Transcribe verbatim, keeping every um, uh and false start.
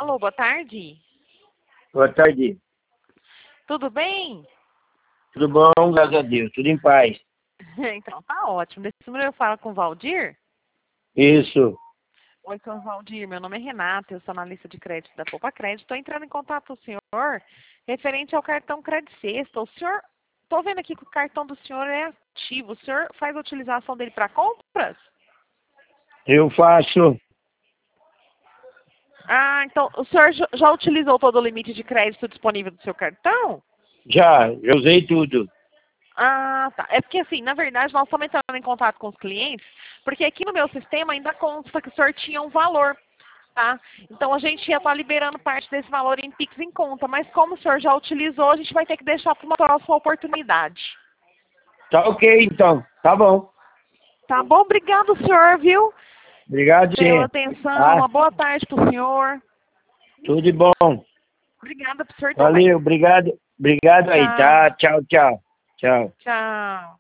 Alô, boa tarde. Boa tarde. Tudo bem? Tudo bom, graças a Deus. Tudo em paz. Então, tá ótimo. Desse número eu falo com o Valdir. Isso. Oi, seu Valdir. Meu nome é Renata, eu sou analista de crédito da Poupa Crédito. Estou entrando em contato com o senhor referente ao cartão Crédito Sexta. O senhor, estou vendo aqui que o cartão do senhor é ativo. O senhor faz a utilização dele para compras? Eu faço. Ah, então o senhor já já utilizou todo o limite de crédito disponível do seu cartão? Já, eu usei tudo. Ah, tá. É porque, assim, na verdade, nós estamos entrando em contato com os clientes, porque aqui no meu sistema ainda consta que o senhor tinha um valor, tá? Então, a gente ia estar liberando parte desse valor em Pix em conta, mas como o senhor já utilizou, a gente vai ter que deixar para uma próxima oportunidade. Tá ok, então. Tá bom. Tá bom? Obrigado, senhor, viu? Obrigado, Pela sim. atenção. Tá? Uma boa tarde para o senhor. Tudo de bom. Obrigada para o senhor também. Valeu, obrigado. Obrigado aí, Tchau. tá? Tchau, tchau. Tchau. Tchau.